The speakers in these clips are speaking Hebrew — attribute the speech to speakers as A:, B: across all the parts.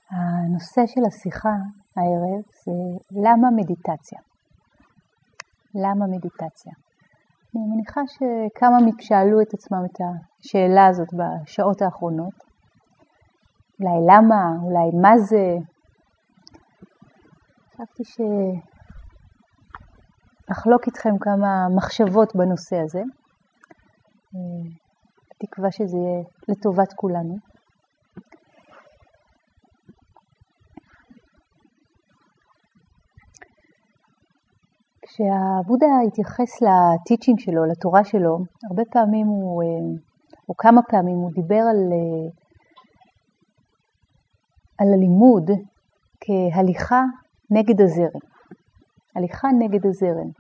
A: הנושא של השיחה הערב זה למה מדיטציה? למה מדיטציה? אני מניחה שכמה שאלו את עצמם את השאלה הזאת בשעות האחרונות. אולי למה, אולי מה זה? חשבתי שאחלוק איתכם כמה מחשבות בנושא הזה. בתקווה שזה יהיה לטובת כולנו. כשהבודה התייחס לטיצ'ינג שלו, לתורה שלו, הרבה פעמים או כמה פעמים הוא דיבר על הלימוד כהליכה נגד הזרם. הליכה נגד הזרם.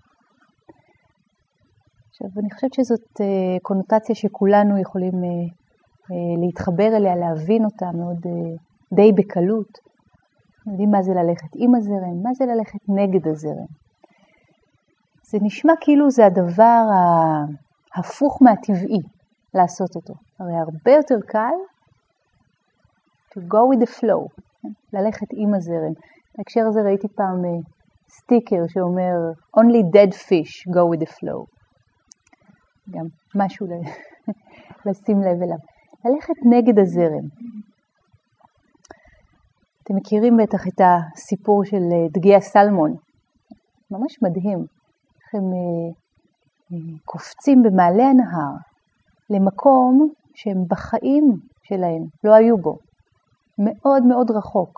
A: עכשיו, אני חושבת שזאת קונוטציה שכולנו יכולים להתחבר אליה, להבין אותה מאוד די בקלות. יודעים מה זה ללכת עם הזרם, מה זה ללכת נגד הזרם. זה נשמע כאילו זה הדבר ההפוך מהטבעי לעשות אותו. הרי הרבה יותר קל to go with the flow, ללכת עם הזרם. בהקשר הזה ראיתי פעם סטיקר שאומר only dead fish go with the flow. גם משהו לשים לב אליו. ללכת נגד הזרם. אתם מכירים בטח את הסיפור של דגי הסלמון. ממש מדהים. הם קופצים במעלה הנהר למקום שהם בחיים שלהם לא היו בו. מאוד מאוד רחוק.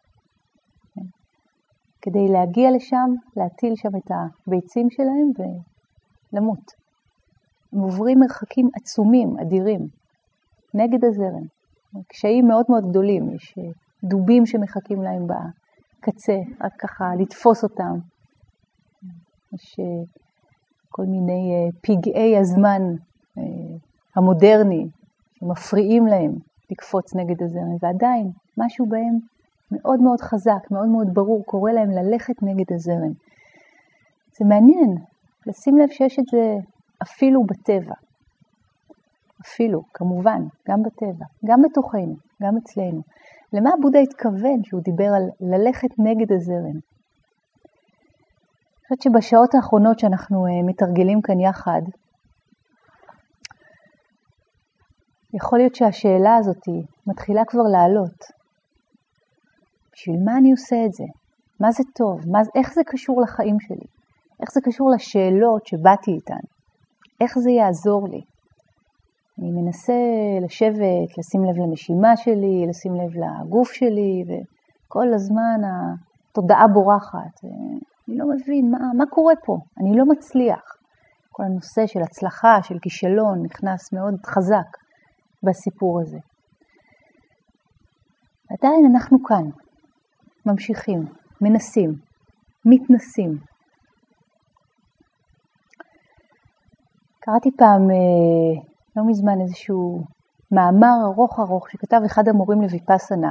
A: כדי להגיע לשם, להטיל שם את הביצים שלהם ולמות. הם עוברים מרחקים עצומים, אדירים, נגד הזרם. קשיים מאוד מאוד גדולים. יש דובים שמחכים להם בקצה, רק ככה לתפוס אותם. יש כל מיני פגעי הזמן המודרני שמפריעים להם לקפוץ נגד הזרם, ועדיין משהו בהם מאוד מאוד חזק, מאוד מאוד ברור, קורא להם ללכת נגד הזרם. זה מעניין לשים לב שיש את זה אפילו בטבע. אפילו, כמובן, גם בטבע, גם בתוכנו, גם אצלנו. למה הבודה התכוון שהוא דיבר על ללכת נגד הזרם? אני חושבת שבשעות האחרונות שאנחנו מתרגלים כאן יחד, יכול להיות שהשאלה הזאת מתחילה כבר לעלות. בשביל מה אני עושה את זה? מה זה טוב? איך זה קשור לחיים שלי? איך זה קשור לשאלות שבאתי איתן? איך זה יעזור לי? אני מנסה לשבת, לשים לב לנשימה שלי, לשים לב לגוף שלי, וכל הזמן התודעה בורחת. אני לא מבין מה קורה פה, אני לא מצליח. כל הנושא של הצלחה, של כישלון, נכנס מאוד חזק בסיפור הזה. עדיין אנחנו כאן, ממשיכים, מנסים, מתנסים. קראתי פעם, לא מזמן, איזשהו מאמר ארוך שכתב אחד המורים לויפאסנה,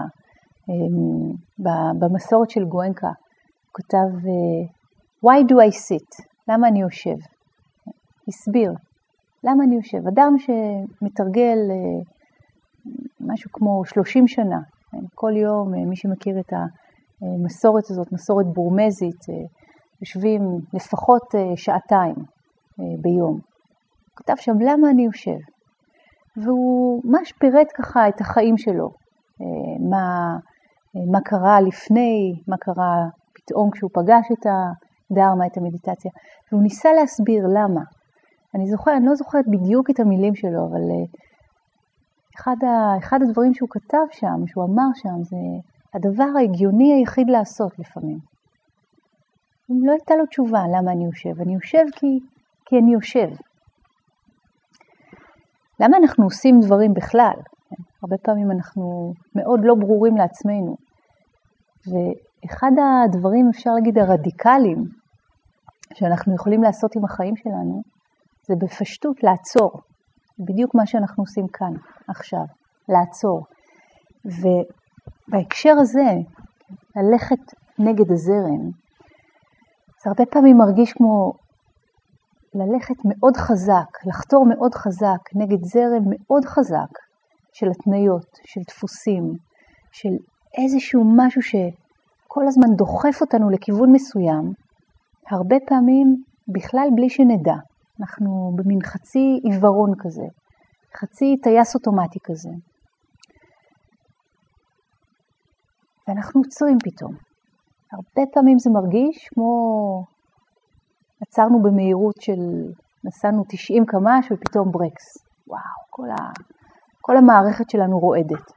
A: במסורת של גואנקה. כותב, why do I sit? למה אני יושב? הסביר, למה אני יושב? אדם שמתרגל משהו כמו 30 שנה, כל יום, מי שמכיר את המסורת הזאת, מסורת בורמזית, יושבים לפחות שעתיים ביום. כותב שם, למה אני יושב? והוא ממש פירט ככה את החיים שלו, מה קרה לפני, מה קרה פתאום כשהוא פגש את הדרמה, את המדיטציה, והוא ניסה להסביר למה. אני לא זוכרת בדיוק את המילים שלו, אבל אחד הדברים שהוא כתב שם, שהוא אמר שם, זה הדבר ההגיוני היחיד לעשות לפעמים. לא הייתה לו תשובה למה אני יושב. אני יושב כי אני יושב. למה אנחנו עושים דברים בכלל? הרבה פעמים אנחנו מאוד לא ברורים לעצמנו. ואחד הדברים, אפשר להגיד, הרדיקליים, שאנחנו יכולים לעשות עם החיים שלנו, זה בפשטות לעצור. בדיוק מה שאנחנו עושים כאן, עכשיו, לעצור. ובהקשר הזה, ללכת נגד הזרם, זה הרבה פעמים מרגיש כמו ללכת מאוד חזק, לחתור מאוד חזק, נגד זרם מאוד חזק של התניות, של דפוסים, של איזשהו משהו שכל הזמן דוחף אותנו לכיוון מסוים, הרבה פעמים בכלל בלי שנדע. אנחנו במין חצי עיוורון כזה, חצי טייס אוטומטי כזה. ואנחנו עוצרים פתאום. הרבה פעמים זה מרגיש כמו עצרנו במהירות נסענו 90 קמ"ש ופתאום ברקס. וואו, כל המערכת שלנו רועדת.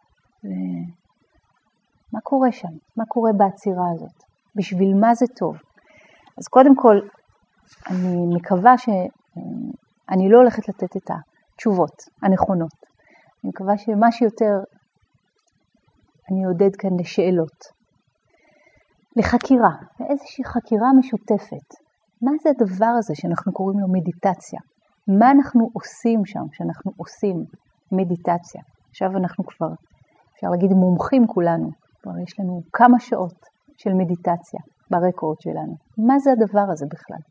A: מה קורה שם? מה קורה בעצירה הזאת? בשביל מה זה טוב? אז קודם כל, אני מקווה שאני לא הולכת לתת את התשובות הנכונות. אני מקווה שמה שיותר אני עודד כאן לשאלות. לחקירה, לאיזושהי חקירה משותפת. מה זה הדבר הזה שאנחנו קוראים לו מדיטציה? מה אנחנו עושים שם שאנחנו עושים מדיטציה? עכשיו אנחנו כבר, אפשר להגיד, מומחים כולנו. כבר יש לנו כמה שעות של מדיטציה ברקורד שלנו. מה זה הדבר הזה בכלל?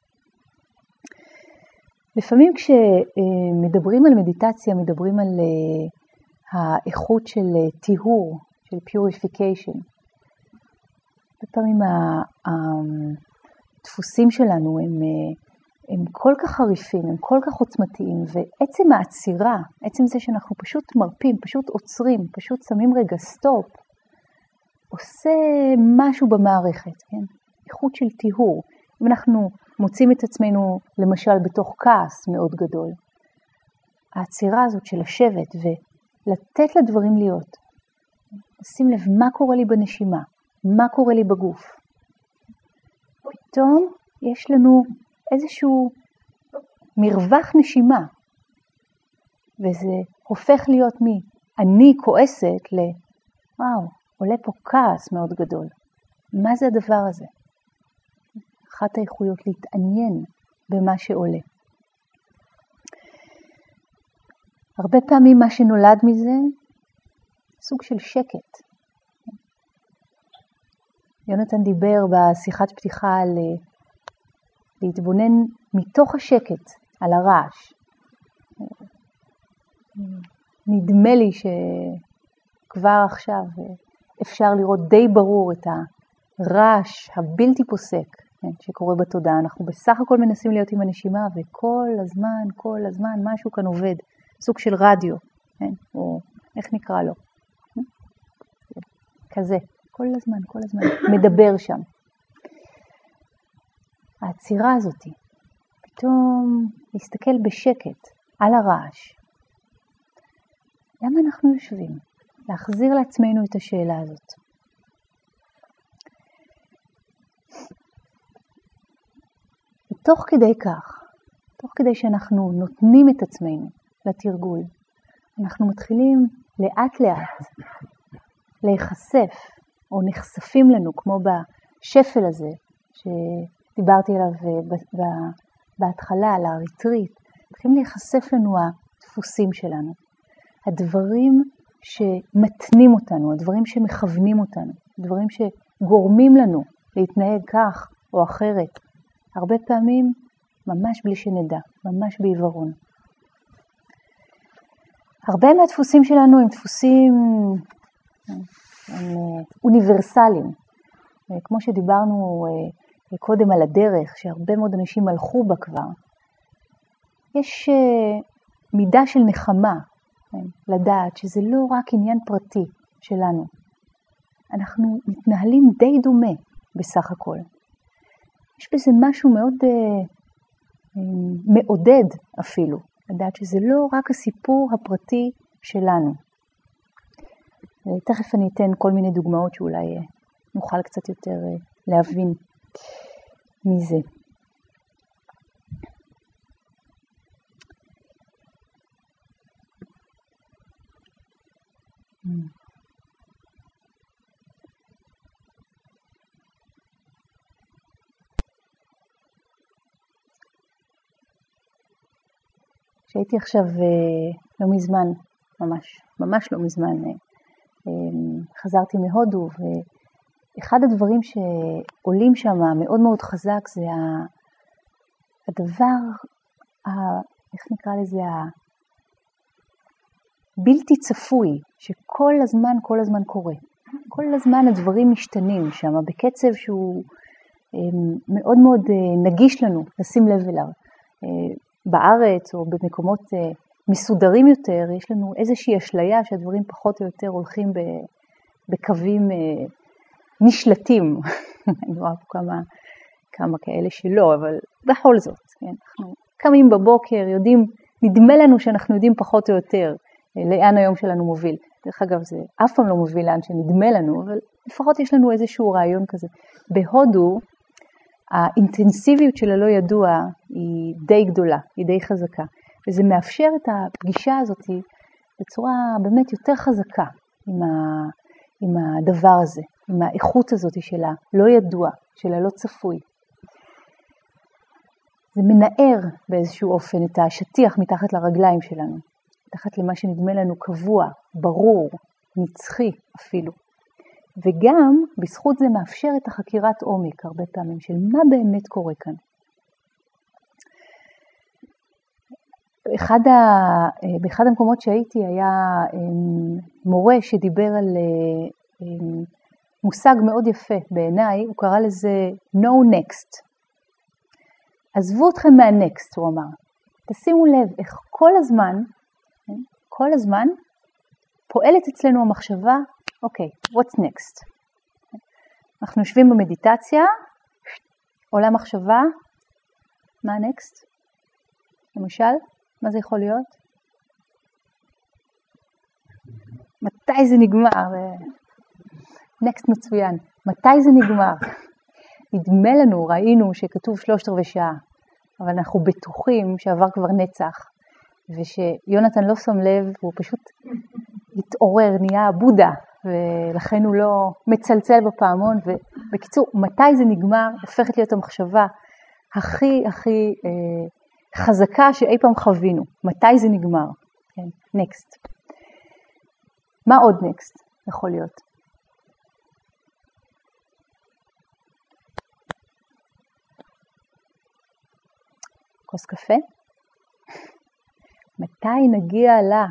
A: לפעמים כשמדברים על מדיטציה, מדברים על האיכות של טיהור, של purification. לפעמים הדפוסים שלנו הם כל כך חריפים, הם כל כך עוצמתיים, ועצם העצירה, עצם זה שאנחנו פשוט מרפים, פשוט עוצרים, פשוט שמים רגע סטופ, עושה משהו במערכת, כן? איכות של טיהור. אם אנחנו מוצאים את עצמנו, למשל, בתוך כעס מאוד גדול, העצירה הזאת של לשבת ולתת לדברים להיות, לשים לב מה קורה לי בנשימה, מה קורה לי בגוף. פתאום יש לנו איזשהו מרווח נשימה, וזה הופך להיות אני כועסת וואו, עולה פה כעס מאוד גדול. מה זה הדבר הזה? אחת האיכויות להתעניין במה שעולה. הרבה פעמים מה שנולד מזה, סוג של שקט. יונתן דיבר בשיחת פתיחה על להתבונן מתוך השקט על הרעש. נדמה לי שכבר עכשיו אפשר לראות די ברור את הרעש הבלתי פוסק שקורה בתודעה. אנחנו בסך הכל מנסים להיות עם הנשימה, וכל הזמן משהו כאן עובד. סוג של רדיו, או איך נקרא לו? כזה, כל הזמן מדבר שם. העצירה הזאת, פתאום להסתכל בשקט על הרעש. למה אנחנו יושבים? להחזיר לעצמנו את השאלה הזאת. ותוך כדי כך, תוך כדי שאנחנו נותנים את עצמנו לתרגול, אנחנו מתחילים לאט לאט להיחשף, או נחשפים לנו, כמו בשפל הזה שדיברתי עליו בהתחלה, על הריטריט, מתחילים להיחשף לנו הדפוסים שלנו, הדברים שמתנים אותנו, הדברים שמכוונים אותנו, דברים שגורמים לנו להתנהג כך או אחרת, הרבה פעמים ממש בלי שנדע, ממש בעיוורון. הרבה מהדפוסים שלנו הם דפוסים אוניברסליים. כמו שדיברנו קודם על הדרך, שהרבה מאוד אנשים הלכו בה כבר. יש מידה של נחמה, לדעת שזה לא רק עניין פרטי שלנו. אנחנו מתנהלים די דומה בסך הכל. יש בזה משהו מאוד מעודד אפילו, לדעת שזה לא רק הסיפור הפרטי שלנו. תכף אני אתן כל מיני דוגמאות שאולי נוכל קצת יותר להבין מזה. שהייתי עכשיו לא מזמן, ממש לא מזמן, חזרתי מהודו, ואחד הדברים שעולים שם מאוד מאוד חזק זה הדבר, איך נקרא לזה, הבלתי צפוי, שכל הזמן קורה. כל הזמן הדברים משתנים שם, בקצב שהוא מאוד מאוד נגיש לנו לשים לב אליו. בארץ או במקומות מסודרים יותר, יש לנו איזושהי אשליה שהדברים פחות או יותר הולכים בקווים נשלטים. אני רואה פה כמה כאלה שלא, אבל בכל זאת, כן? אנחנו קמים בבוקר, נדמה לנו שאנחנו יודעים פחות או יותר לאן היום שלנו מוביל. דרך אגב, זה אף פעם לא מוביל לאן שנדמה לנו, אבל לפחות יש לנו איזשהו רעיון כזה. בהודו, האינטנסיביות של הלא ידוע היא די גדולה, היא די חזקה. וזה מאפשר את הפגישה הזאת בצורה באמת יותר חזקה עם הדבר הזה, עם האיכות הזאת של הלא ידוע, של הלא צפוי. זה מנער באיזשהו אופן את השטיח מתחת לרגליים שלנו, מתחת למה שנדמה לנו קבוע, ברור, נצחי אפילו. וגם בזכות זה מאפשר את החקירת עומק הרבה פעמים של מה באמת קורה כאן. באחד המקומות שהייתי היה מורה שדיבר על מושג מאוד יפה בעיניי, הוא קרא לזה no next. עזבו אתכם מה-next, הוא אמר. תשימו לב איך כל הזמן פועלת אצלנו המחשבה, אוקיי, what's next? אנחנו יושבים במדיטציה, עולה מחשבה, מה next? למשל, מה זה יכול להיות? מתי זה נגמר? next מצוין. מתי זה נגמר? נדמה לנו, ראינו שכתוב 3/4 שעה, אבל אנחנו בטוחים שעבר כבר נצח, ושיונתן לא שם לב, והוא פשוט התעורר, נהיה בודה, ולכן הוא לא מצלצל בפעמון, ובקיצור, מתי זה נגמר, הופכת להיות המחשבה הכי חזקה שאי פעם חווינו. מתי זה נגמר? כן, next. מה עוד next יכול להיות? כוס קפה? מתי נגיע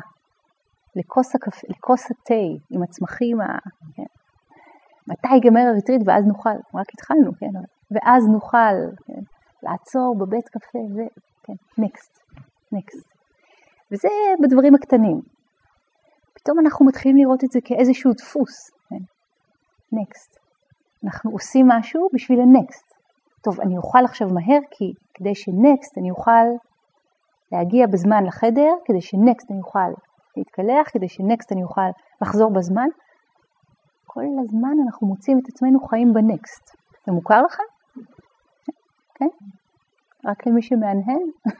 A: לכוס התה עם הצמחים? כן. מתי ייגמר הריטריט ואז נוכל? רק התחלנו, כן? ואז נוכל, כן? לעצור בבית קפה כן, next. וזה בדברים הקטנים. פתאום אנחנו מתחילים לראות את זה כאיזשהו דפוס. כן? next. אנחנו עושים משהו בשביל ה-next. טוב, אני אוכל עכשיו מהר, כי כדי ש-next אני אוכל להגיע בזמן לחדר, כדי ש-next אני אוכל להתקלח, כדי ש-next אני אוכל לחזור בזמן. כל הזמן אנחנו מוצאים את עצמנו חיים ב-next. זה מוכר לכם? כן? רק למי שמענהן?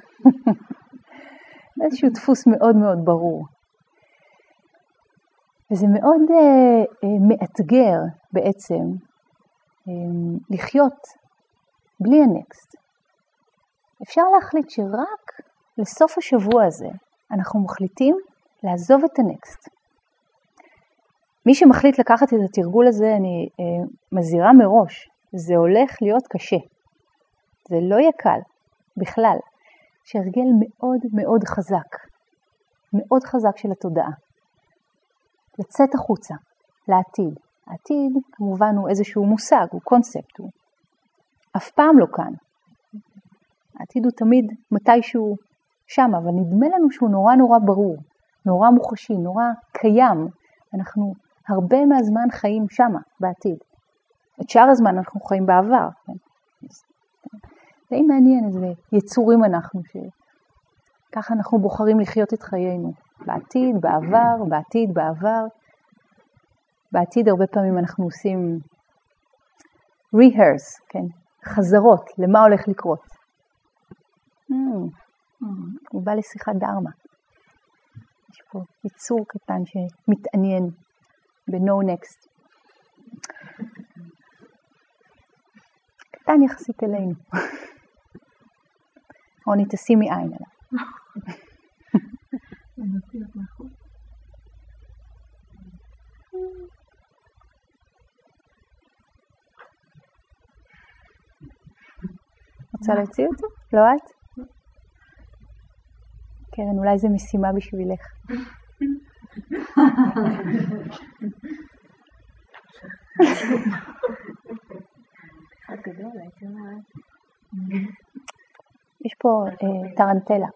A: איזשהו דפוס מאוד מאוד ברור. וזה מאוד מאתגר בעצם לחיות בלי הנקסט. אפשר להחליט שרק לסוף השבוע הזה אנחנו מחליטים לעזוב את הנקסט. מי שמחליט לקחת את התרגול הזה, אני מזהירה מראש, זה הולך להיות קשה. זה לא יהיה קל בכלל. שהרגל מאוד מאוד חזק, מאוד חזק של התודעה. לצאת החוצה, לעתיד. העתיד כמובן הוא איזשהו מושג, הוא קונספט, הוא אף פעם לא כאן. העתיד הוא תמיד מתישהו שם, אבל נדמה לנו שהוא נורא נורא ברור, נורא מוחשי, נורא קיים. אנחנו הרבה מהזמן חיים שם, בעתיד. את שאר הזמן אנחנו חיים בעבר. זה מעניין, איזה יצורים אנחנו, שככה אנחנו בוחרים לחיות את חיינו. בעתיד, בעבר, בעתיד, בעבר. בעתיד הרבה פעמים אנחנו עושים rehearse, כן? חזרות, למה הולך לקרות. הוא בא לשיחת דרמה. יש פה יצור קטן שמתעניין ב-no next. קטן יחסית אלינו. רוני, תשימי עין עליו. רוצה להוציא אותו? לא את? קרן, אולי זה משימה בשבילך.
B: אחד גדול, הייתי אומרת.
A: יש פה טרנטלה.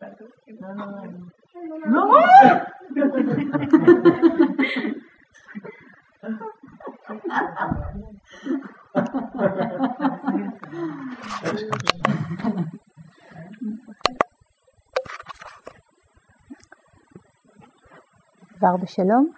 B: לא!
A: דבר בשלום?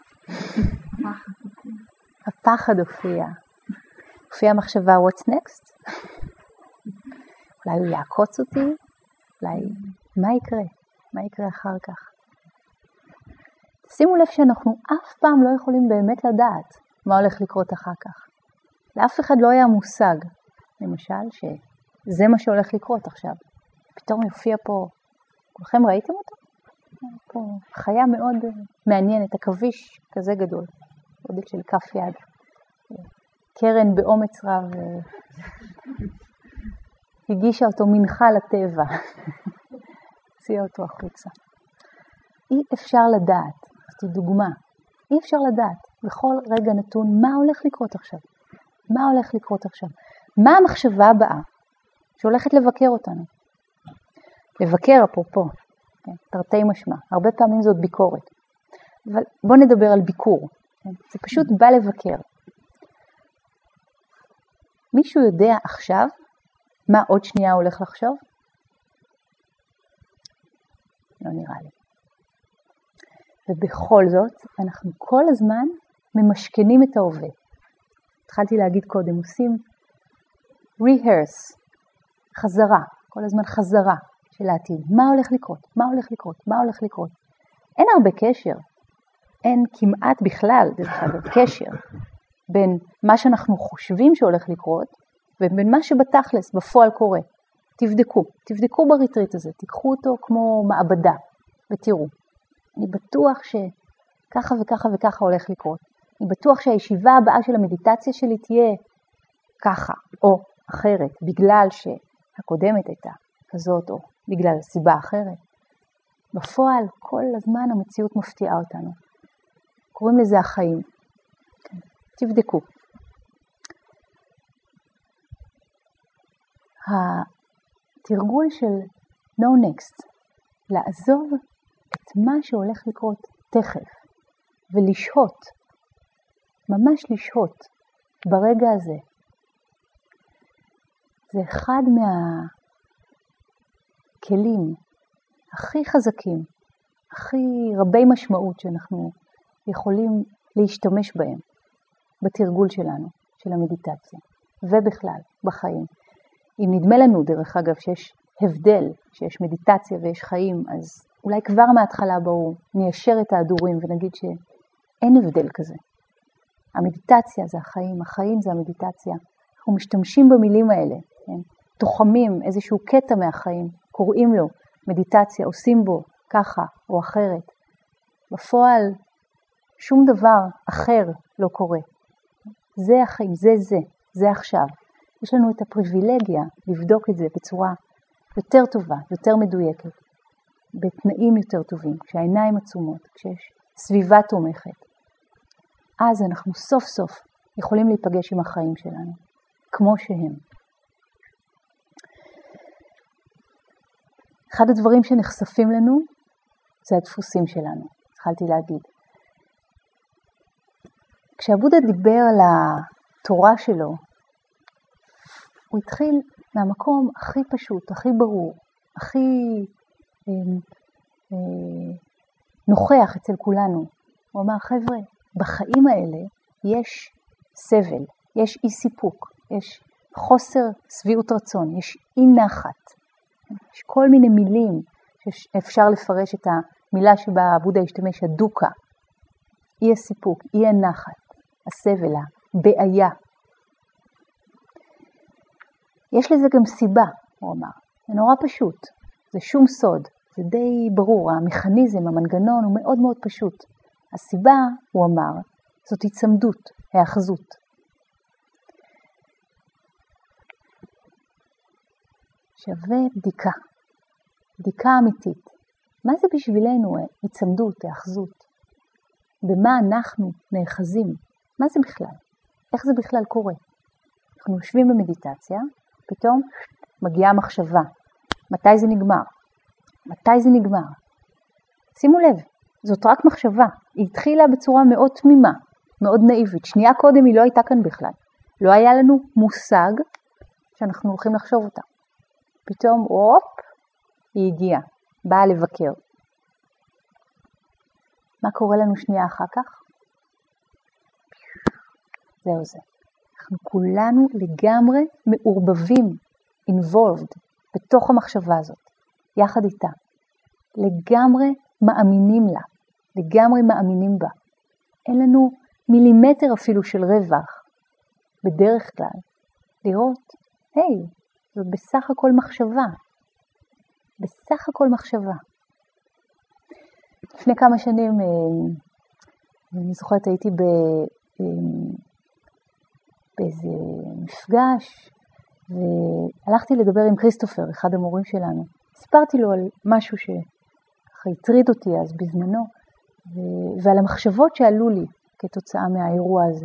A: הפחד הופיע. הופיע המחשבה what's next? אולי הוא יעקוץ אותי? אולי מה יקרה? מה יקרה אחר כך? שימו לב שאנחנו אף פעם לא יכולים באמת לדעת מה הולך לקרות אחר כך. לאף אחד לא היה מושג, למשל, שזה מה שהולך לקרות עכשיו. פתאום יופיע פה, כולכם ראיתם אותו? פה חיה מאוד מעניינת, עכביש כזה גדול, גודל של כף יד. קרן באומץ רב הגישה אותו מנחה לטבע, הציעה אותו החוצה. אי אפשר לדעת, זאת דוגמה, אי אפשר לדעת בכל רגע נתון מה הולך לקרות עכשיו. מה הולך לקרות עכשיו? מה המחשבה הבאה שהולכת לבקר אותנו? לבקר אפרופו, תרתי משמע, הרבה פעמים זאת ביקורת. אבל בוא נדבר על ביקור, זה פשוט בא לבקר. מישהו יודע עכשיו מה עוד שנייה הולך לחשוב? לא נראה לי. ובכל זאת, אנחנו כל הזמן ממשכנים את ההווה. התחלתי להגיד קודם, עושים rehearse, חזרה, כל הזמן חזרה של העתיד. מה הולך לקרות? מה הולך לקרות? מה הולך לקרות? אין הרבה קשר, אין כמעט בכלל, דרך אגב, קשר בין מה שאנחנו חושבים שהולך לקרות, ובין מה שבתכלס, בפועל קורה. תבדקו בריטריט הזה, תיקחו אותו כמו מעבדה, ותראו. אני בטוח שככה וככה וככה הולך לקרות. אני בטוח שהישיבה הבאה של המדיטציה שלי תהיה ככה, או אחרת, בגלל שהקודמת הייתה כזאת, או בגלל סיבה אחרת. בפועל, כל הזמן המציאות מפתיעה אותנו. קוראים לזה החיים. תבדקו. התרגול של no next, לעזוב את מה שהולך לקרות תכף, ולשהות, ממש לשהות ברגע הזה. זה אחד מהכלים הכי חזקים, הכי רבי משמעות שאנחנו יכולים להשתמש בהם בתרגול שלנו, של המדיטציה, ובכלל, בחיים. אם נדמה לנו, דרך אגב, שיש הבדל, שיש מדיטציה ויש חיים, אז אולי כבר מההתחלה בואו ניישר את ההדורים ונגיד שאין הבדל כזה. המדיטציה זה החיים, החיים זה המדיטציה. אנחנו משתמשים במילים האלה, כן? תוחמים איזשהו קטע מהחיים, קוראים לו מדיטציה, עושים בו ככה או אחרת. בפועל שום דבר אחר לא קורה. זה החיים, זה עכשיו. יש לנו את הפריבילגיה לבדוק את זה בצורה יותר טובה, יותר מדויקת, בתנאים יותר טובים, כשהעיניים עצומות, כשיש סביבה תומכת. אז אנחנו סוף סוף יכולים להיפגש עם החיים שלנו, כמו שהם. אחד הדברים שנחשפים לנו זה הדפוסים שלנו, התחלתי להגיד. כשהבודה דיבר על התורה שלו, הוא התחיל מהמקום הכי פשוט, הכי ברור, הכי נוכח אצל כולנו. הוא אמר, חבר'ה, בחיים האלה יש סבל, יש אי סיפוק, יש חוסר סביעות רצון, יש אי נחת. יש כל מיני מילים שאפשר לפרש את המילה שבה הבודה השתמש, הדוקה. אי הסיפוק, אי הנחת, הסבל, הבעיה. יש לזה גם סיבה, הוא אמר. זה נורא פשוט, זה שום סוד, זה די ברור. המכניזם, המנגנון הוא מאוד מאוד פשוט. הסיבה, הוא אמר, זאת הצמדות, האחזות. שווה בדיקה, בדיקה אמיתית. מה זה בשבילנו הצמדות, האחזות? במה אנחנו נאחזים? מה זה בכלל? איך זה בכלל קורה? אנחנו יושבים במדיטציה, פתאום מגיעה מחשבה. מתי זה נגמר? מתי זה נגמר? שימו לב, זאת רק מחשבה. היא התחילה בצורה מאוד תמימה, מאוד נאיבית. שנייה קודם היא לא הייתה כאן בכלל. לא היה לנו מושג שאנחנו הולכים לחשוב אותה. פתאום, היא הגיעה, באה לבקר. מה קורה לנו שנייה אחר כך? זהו זה. אנחנו כולנו לגמרי מעורבבים, involved, בתוך המחשבה הזאת, יחד איתה. לגמרי מאמינים לה, לגמרי מאמינים בה. אין לנו מילימטר אפילו של רווח, בדרך כלל, לראות, זאת בסך הכל מחשבה. בסך הכל מחשבה. לפני כמה שנים, אני זוכרת, הייתי באיזה מפגש, והלכתי לדבר עם כריסטופר, אחד המורים שלנו. סיפרתי לו על משהו שהטריד אותי אז בזמנו, ועל המחשבות שעלו לי כתוצאה מהאירוע הזה.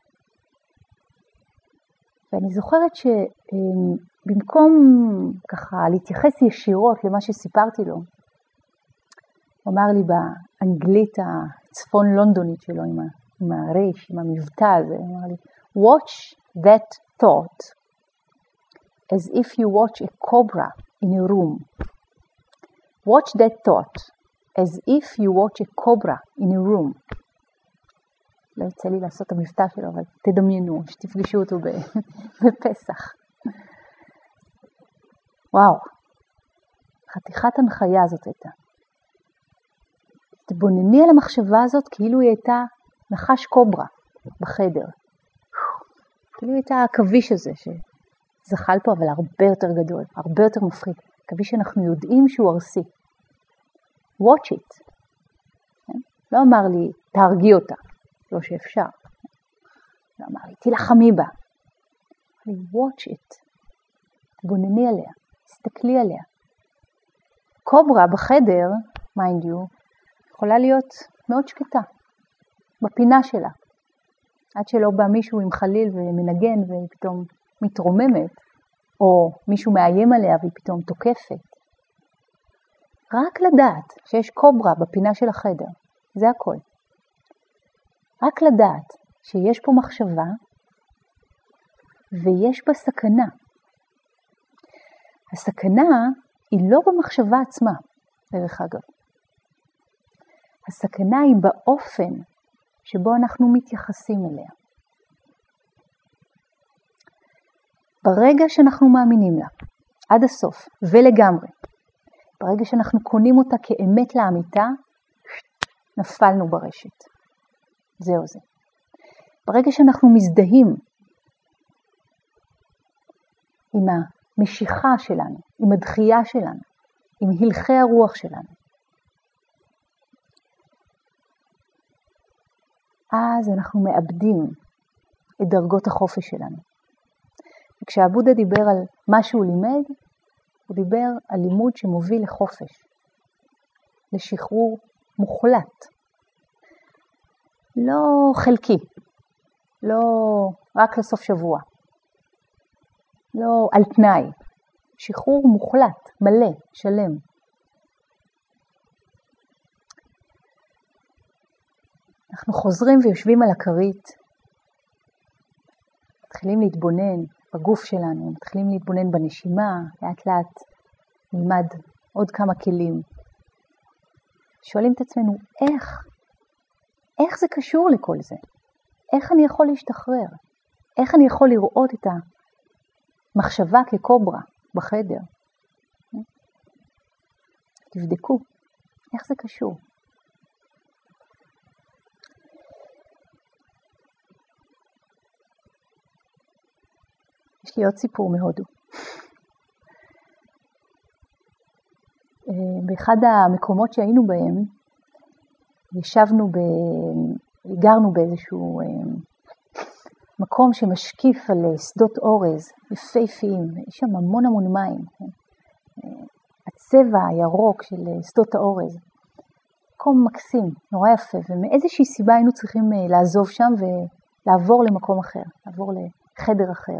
A: ואני זוכרת שבמקום ככה להתייחס ישירות למה שסיפרתי לו, הוא אמר לי באנגלית הצפון לונדונית שלו, עם הרייש, עם המבטא הזה, הוא אמר לי, watch that thought as if you watch a cobra in a room. Watch that thought as if you watch a cobra in a room. לא יצא לי לעשות את המבטא שלו, אבל תדמיינו, שתפגשו אותו בפסח. וואו, חתיכת הנחיה הזאת הייתה. תבונני על המחשבה הזאת כאילו היא הייתה נחש קוברה בחדר. כאילו היא הייתה הכביש הזה שזחל פה, אבל הרבה יותר גדול, הרבה יותר מפחיד. כביש שאנחנו יודעים שהוא ארסי. Watch it. לא אמר לי, תהרגי אותה. לא שאפשר. לא אמר לי, תלחמי בה. אמר לי, watch it. תבונני עליה. תסתכלי עליה. קוברה בחדר, mind you, יכולה להיות מאוד שקטה. בפינה שלה. עד שלא בא מישהו עם חליל ומנגן והיא פתאום מתרוממת, או מישהו מאיים עליה והיא פתאום תוקפת. רק לדעת שיש קוברה בפינה של החדר. זה הכל. רק לדעת שיש פה מחשבה ויש בה סכנה. הסכנה היא לא במחשבה עצמה, דרך אגב. הסכנה היא באופן שבו אנחנו מתייחסים אליה. ברגע שאנחנו מאמינים לה, עד הסוף ולגמרי, ברגע שאנחנו קונים אותה כאמת לאמיתה, נפלנו ברשת. זהו זה. ברגע שאנחנו מזדהים עם המשיכה שלנו, עם הדחייה שלנו, עם הלכי הרוח שלנו, אז אנחנו מאבדים את דרגות החופש שלנו. וכשהבודה דיבר על מה שהוא לימד, הוא דיבר על לימוד שמוביל לחופש, לשחרור מוחלט. לא חלקי, לא רק לסוף שבוע, לא על תנאי, שחרור מוחלט, מלא, שלם. אנחנו חוזרים ויושבים על הכרית, מתחילים להתבונן בגוף שלנו, מתחילים להתבונן בנשימה, לאט לאט נלמד עוד כמה כלים. שואלים את עצמנו, איך זה קשור לכל זה? איך אני יכול להשתחרר? איך אני יכול לראות את המחשבה כקוברה בחדר? תבדקו, איך זה קשור? יש לי עוד סיפור מהודו. באחד המקומות שהיינו בהם, גרנו באיזשהו מקום שמשקיף על שדות אורז, יפהפיים, יש שם המון מים. הצבע הירוק של שדות האורז, מקום מקסים, נורא יפה, ומאיזושהי סיבה היינו צריכים לעזוב שם לעבור למקום אחר, לעבור לחדר אחר.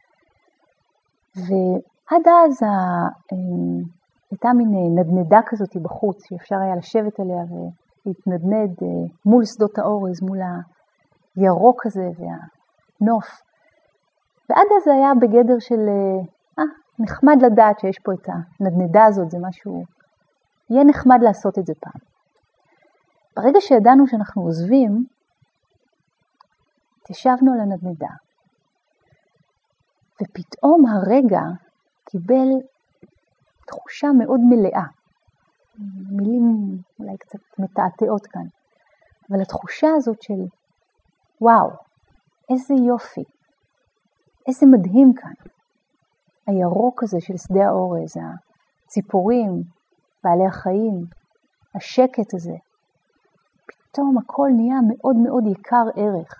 A: ועד אז הייתה מין נדנדה כזאת בחוץ, שאפשר היה לשבת עליה ולהתנדנד מול שדות האורז, מול הירוק הזה והנוף. ועד אז זה היה בגדר של, נחמד לדעת שיש פה את הנדנדה הזאת, זה משהו, יהיה נחמד לעשות את זה פעם. ברגע שידענו שאנחנו עוזבים, תשבנו על הנדנדה, ופתאום הרגע קיבל תחושה מאוד מלאה. מילים אולי קצת מתעתעות כאן, אבל התחושה הזאת של וואו, איזה יופי, איזה מדהים כאן. הירוק הזה של שדה האורז, הציפורים, בעלי החיים, השקט הזה. פתאום הכל נהיה מאוד מאוד יקר ערך.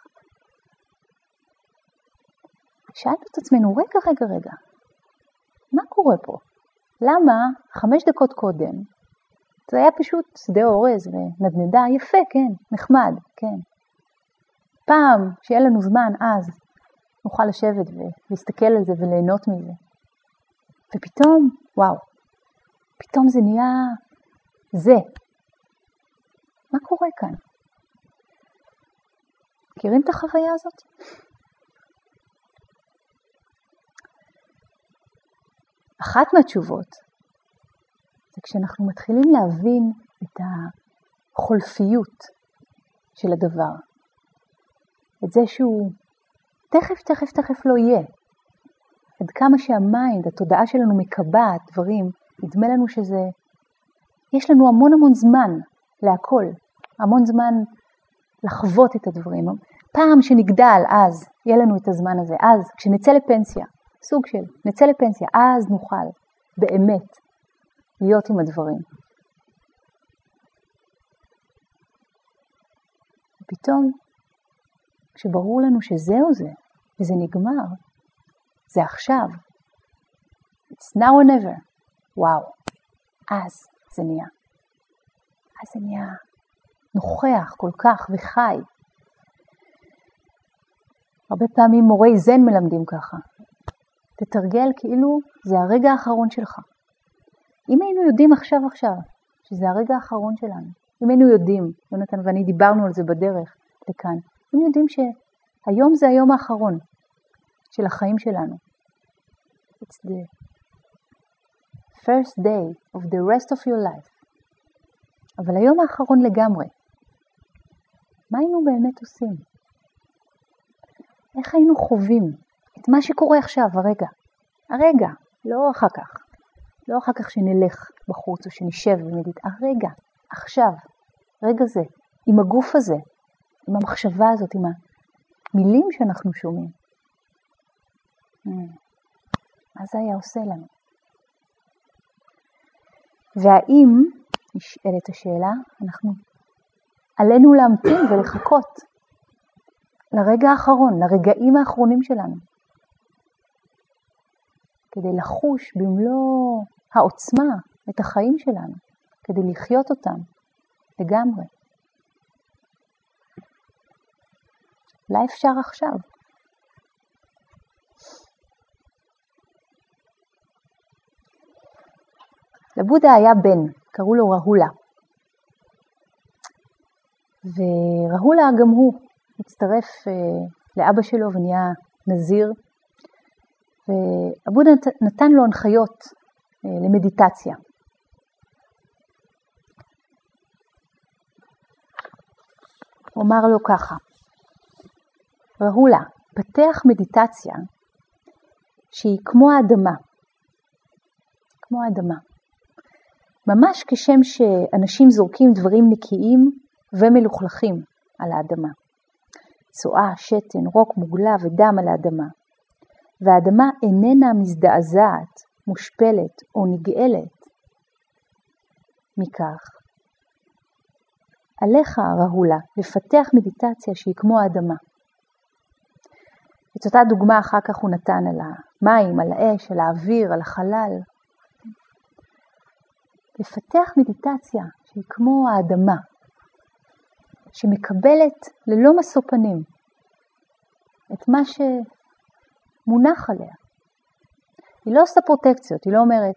A: שאלנו את עצמנו, רגע, מה קורה פה? למה 5 דקות קודם, זה היה פשוט שדה אורז ונדנדה, יפה, כן, נחמד, כן. פעם שיהיה לנו זמן אז, נוכל לשבת ולהסתכל על זה וליהנות מזה. ופתאום, וואו, פתאום זה נהיה זה. מה קורה כאן? מכירים את החוויה הזאת? אחת מהתשובות זה כשאנחנו מתחילים להבין את החולפיות של הדבר. את זה שהוא תכף לא יהיה. עד כמה שהמיינד, התודעה שלנו מקבעת דברים, נדמה לנו שזה, יש לנו המון זמן להכל, המון זמן לחוות את הדברים. פעם שנגדל, אז יהיה לנו את הזמן הזה, אז כשנצא לפנסיה, סוג של נצא לפנסיה, אז נוכל באמת להיות עם הדברים. ופתאום, כשברור לנו שזהו זה, וזה נגמר, זה עכשיו. It's now or never. וואו. אז זה נהיה. אז זה נהיה נוכח כל כך וחי. הרבה פעמים מורי זן מלמדים ככה. תתרגל כאילו זה הרגע האחרון שלך. אם היינו יודעים עכשיו, שזה הרגע האחרון שלנו. אם היינו יודעים, יונתן ואני דיברנו על זה בדרך לכאן. אם יודעים שהיום זה היום האחרון של החיים שלנו. It's the first day of the rest of your life. אבל היום האחרון לגמרי. מה היינו באמת עושים? איך היינו חווים את מה שקורה עכשיו, הרגע, לא אחר כך. לא אחר כך שנלך בחוץ או שנשב ונגיד, הרגע, עכשיו, רגע זה, עם הגוף הזה, עם המחשבה הזאת, עם המילים שאנחנו שומעים. מה זה היה עושה לנו? והאם, נשאלת השאלה, עלינו להמתין ולחכות לרגע האחרון, לרגעים האחרונים שלנו, כדי לחוש במלוא העוצמה את החיים שלנו, כדי לחיות אותם לגמרי. אולי אפשר עכשיו. לבודה היה בן, קראו לו רהולה. ורהולה גם הוא הצטרף לאבא שלו ונהיה נזיר. והבודה נתן לו הנחיות למדיטציה. הוא אמר לו ככה, רהולה, פתח מדיטציה שהיא כמו האדמה. כמו האדמה. ממש כשם שאנשים זורקים דברים נקיים ומלוכלכים על האדמה. צואה, שתן, רוק, מוגלה ודם על האדמה. והאדמה איננה מזדעזעת, מושפלת או נגאלת. מכך, עליך רהולה לפתח מדיטציה שהיא כמו האדמה. את אותה דוגמה אחר כך הוא נתן על המים, על האש, על האוויר, על החלל. לפתח מדיטציה שהיא כמו האדמה, שמקבלת ללא משוא פנים את מה שמונח עליה. היא לא עושה פרוטקציות, היא לא אומרת,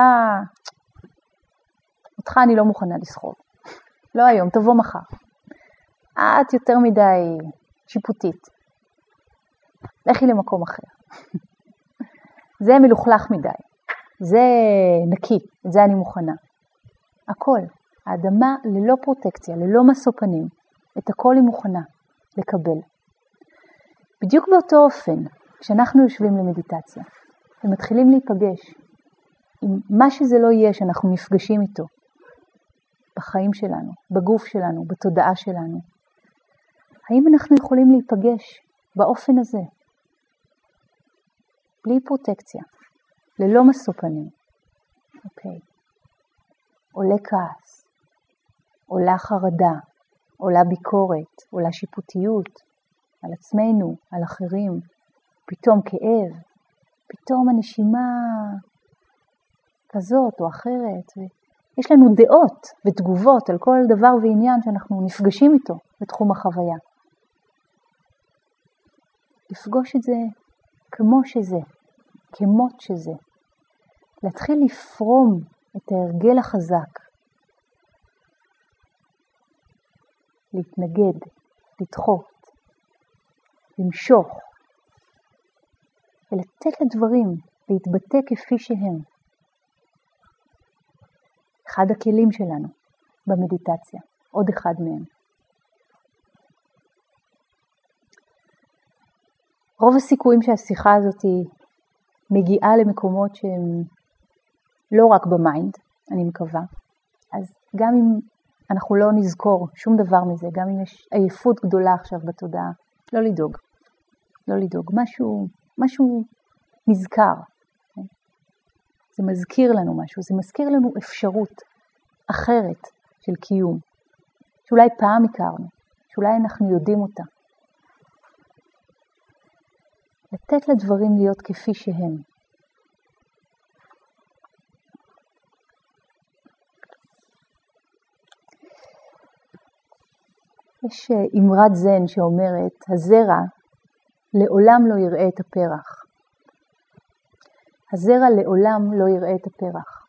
A: אותך אני לא מוכנה לסחוב. לא היום, תבוא מחר. את יותר מדי שיפוטית. לכי למקום אחר. זה מלוכלך מדי. זה נקי, את זה אני מוכנה. הכל. האדמה ללא פרוטקציה, ללא משוא פנים. את הכל היא מוכנה לקבל. בדיוק באותו אופן, כשאנחנו יושבים למדיטציה, ומתחילים להיפגש עם מה שזה לא יהיה שאנחנו נפגשים איתו, בחיים שלנו, בגוף שלנו, בתודעה שלנו, האם אנחנו יכולים להיפגש באופן הזה? בלי פרוטקציה, ללא משוא פנים. אוקיי. עולה כעס, עולה חרדה, עולה ביקורת, עולה שיפוטיות על עצמנו, על אחרים, פתאום כאב, פתאום הנשימה כזאת או אחרת. יש לנו דעות ותגובות על כל דבר ועניין שאנחנו נפגשים איתו בתחום החוויה. לפגוש את זה כמו שזה, כמות שזה. להתחיל לפרום את ההרגל החזק. להתנגד, לדחות, למשוך, ולתת לדברים להתבטא כפי שהם. אחד הכלים שלנו במדיטציה, עוד אחד מהם. רוב הסיכויים שהשיחה הזאת מגיעה למקומות שהם לא רק במיינד, אני מקווה. אז גם אם אנחנו לא נזכור שום דבר מזה, גם אם יש עייפות גדולה עכשיו בתודעה, לא לדאוג. לא לדאוג. משהו נזכר. זה מזכיר לנו משהו, זה מזכיר לנו אפשרות אחרת של קיום, שאולי פעם הכרנו, שאולי אנחנו יודעים אותה. לתת לדברים להיות כפי שהם. יש אמרת זן שאומרת, הזרע לעולם לא יראה את הפרח. הזרע לעולם לא יראה את הפרח.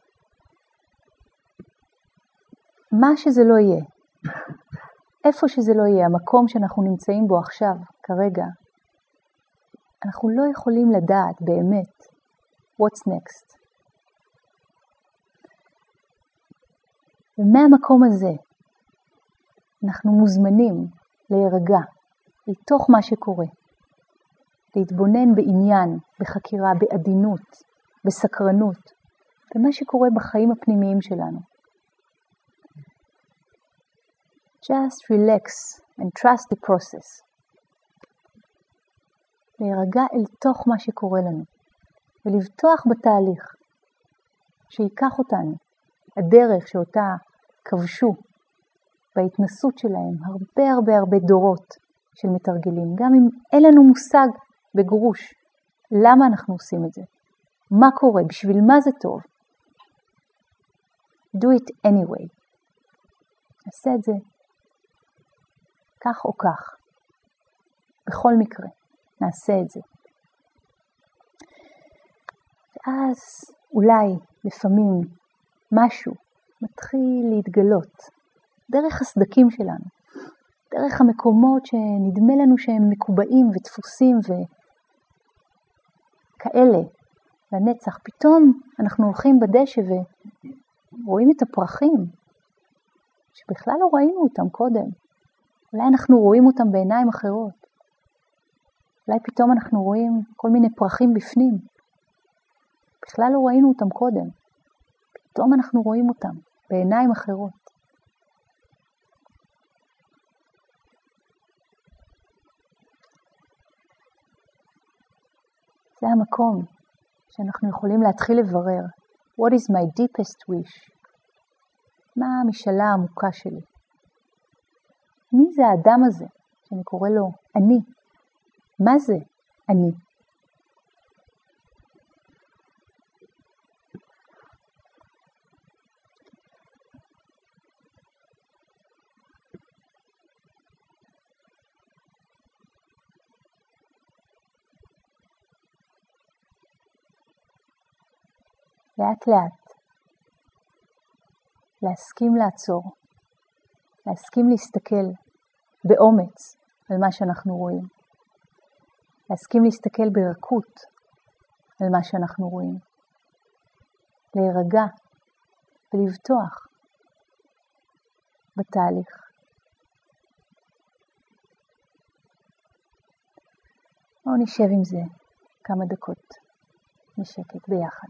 A: מה שזה לא יהיה, איפה שזה לא יהיה, המקום שאנחנו נמצאים בו עכשיו, כרגע, אנחנו לא יכולים לדעת באמת what's next. ומהמקום הזה אנחנו מוזמנים להירגע לתוך מה שקורה, להתבונן בעניין, בחקירה, בעדינות, בסקרנות, במה שקורה בחיים הפנימיים שלנו. Just relax and trust the process. להירגע אל תוך מה שקורה לנו, ולבטוח בתהליך שיקח אותנו, הדרך שאותה כבשו בהתנסות שלהם הרבה דורות של מתרגלים, גם אם אין לנו מושג בגרוש למה אנחנו עושים את זה, מה קורה, בשביל מה זה טוב. Do it anyway. נעשה את זה כך או כך, בכל מקרה נעשה את זה. ואז אולי לפעמים משהו מתחיל להתגלות דרך הסדקים שלנו, דרך המקומות שנדמה לנו שהם מקובעים ודפוסים וכאלה לנצח. פתאום אנחנו הולכים בדשא ורואים את הפרחים שבכלל לא ראינו אותם קודם. אולי אנחנו רואים אותם בעיניים אחרות. אולי פתאום אנחנו רואים כל מיני פרחים בפנים. בכלל לא ראינו אותם קודם. פתאום אנחנו רואים אותם בעיניים אחרות. זה המקום שאנחנו יכולים להתחיל לברר. What is my deepest wish? מה המשאלה העמוקה שלי? מי זה האדם הזה שאני קורא לו אני? מה זה אני? לאט לאט, להסכים לעצור, להסכים להסתכל באומץ על מה שאנחנו רואים, להסכים להסתכל ברכות על מה שאנחנו רואים, להירגע ולבטוח בתהליך. בואו נשב עם זה כמה דקות בשקט ביחד.